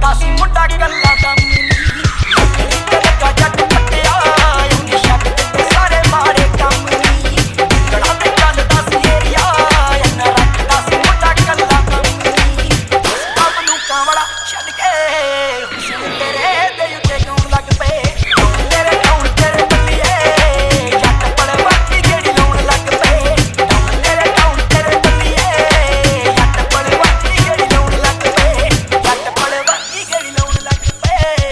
ਚੱਲਦਾ ਸੀ ਮੁੰਡਾ ਗੱਲਾਂ ਦਾ ਮਿਲੀ ਲੱਕੜੀ ਤੇ ਲੱਗਾ ਜੱਟ ਪੱਟਿਆ ਉਹਨੇ ਸ਼ੱਕ ਤੇ ਸਾਰੇ ਮਾਰੇ ਕੰਮ ਨੀ ਗੜਾ ਤੇ ਚੱਲਦਾ ਸੀ ਏਰੀਆ ਇਹਨਾਂ ਰੱਖਦਾ ਸੀ ਮੁੰਡਾ ਗੱਲਾਂ ਦਾ ਮਿਲੀ ਸਭ ਨੂੰ ਕਾਂਵਲਾ ਛੱਡ ਕੇ ਹੁਸਨ ਤੇਰੇ ਦੇ ਉੱਤੇ ਗਾਉਣ ਲੱਗ ਪਏ ਤੇਰੇ ਕੌਣ ਤੇਰੇ ਬੱਲੀਏ ਜੱਟ ਪਲਵਾਕੀ ਜਿਹੜੀ ਲਾਉਣ ਲੱਗ ਪਏ ਤੇਰੇ ਕੌਣ ਤੇਰੇ ਬੱਲੀਏ ਜੱਟ ਪਲਵਾਕੀ ਜਿਹੜੀ ਲਾਉਣ ਲੱਗ ਪਏ ਜੱਟ ਪਲਵਾਕੀ ਜਿਹੜੀ ਲਾਉਣ ਲੱਗ ਪਏ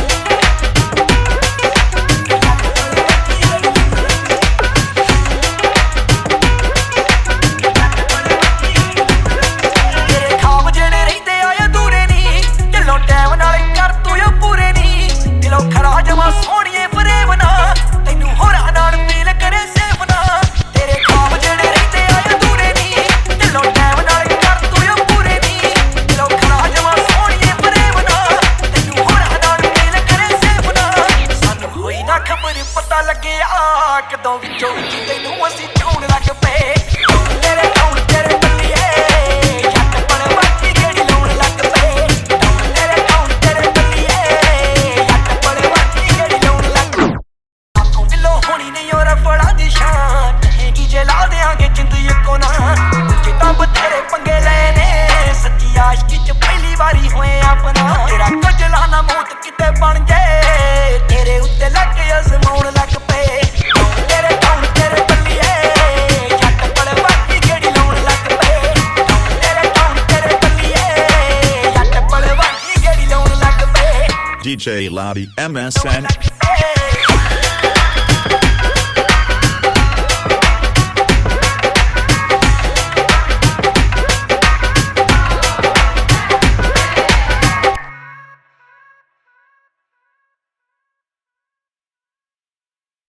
ਤੇਰੇ ਖਾਬ ਜਿਹੜੇ ਰਹਿੰਦੇ ਆ ਅਧੂਰੇ ਨੀ ਢਿੱਲੋਂ ਟਾਈਮ ਨਾਲ ਕਰ ਤੂੰ ਉਹ ਪੂਰੇ ਨੀ ਦਿਲੋਂ ਖਰਾ ਜਮਾ ਸੋਹਣੀਏ ਫਰੇਮ ਨਾ ਤੈਨੂੰ ਹੋਰਾਂ ਨਾਲ ਫੀਲ ਕਰੇ ਸੇਫ ਨਾ ਤੇਰੇ ਖਾਬ ਜਿਹੜੇ ਰਹਿੰਦੇ ਆ ਅਧੂਰੇ ਨੀ ਢਿੱਲੋਂ ਟਾਈਮ ਨਾਲ ਕਰ ਤੂੰ ਉਹ ਪੂਰੇ ਨੀ ਦਿਲੋਂ ਖਰਾ ਜਮਾ ਸੋਹਣੀਏ ਫਰੇਮ ਨਾ ਤੈਨੂੰ ਹੋਰਾਂ ਨਾਲ ਫੀਲ ਕਰੇ ਸੇਫ ਨਾ ਸਾਨੂੰ ਹੋਈ ਨਾ ਖਬਰ ਪਤਾ ਲੱਗਿਆ ਕਦੋਂ ਵਿੱਚੋਂ ਵਿੱਚ ਤੈਨੂੰ ਅਸੀਂ ਚਾਉਣ ਲੱਗ ਪਏ ਤੇਰੇ ਕੌਣ ਤੇਰੇ ਬੱਲੀਏ ਜੱਟ ਪਲਵਾਕੀ ਜਿਹੜੀ ਲਾਉਣ ਲੱਗ ਪਏ ਤੇਰੇ ਕੌਣ ਤੇਰੇ ਬੱਲੀਏ ਜੱਟ ਪਲਵਾਕੀ ਜਿਹੜੀ ਲਾਉਣ ਲੱਗ ਆਪੋਂ ਦਿਲੋਂ ਹੋਣੀ ਨਹੀਂ ਉਹ ਰਫੜਾ ਦੀ ਸ਼ਾਨ ਕਹੇਗੀ ਜੇ ਲਾ ਦਿਆਂਗੇ ਜਿੰਦ ਇੱਕੋ ਨਾ ਜਿੱਦਾਂ ਬਥੇਰੇ ਪੰਗੇ ਲਏ ਨੇ ਸੱਚੀ ਆਸ਼ਕੀ ਚ ਪਹਿਲੀ ਵਾਰੀ ਹੋਏ ਆਪਣਾ ਤੇਰਾ ਕਜਲਾ ਨਾ ਮੌਤ ਕਿਤੇ ਬਣ ਜੇ ਤੇਰੇ ਉੱਤੇ ਲੱਗ ਕੇ ਅਜ਼ਮਾਉਣ ਲੱਗ ਪਏ ਤੇਰੇ ਕੌਣ ਤੇਰੇ ਬੱਲੀਏ ਜੱਟ ਪਲਵਾਕੀ ਜਿਹੜੀ ਲਾਉਣ ਲੱਗ ਪਏ ਤੇਰੇ ਕੌਣ ਤੇਰੇ ਬੱਲੀਏ ਜੱਟ ਪਲਵਾਕੀ ਜਿਹੜੀ ਲਾਉਣ ਲੱਗ ਪਏ DJ Lobby MSN.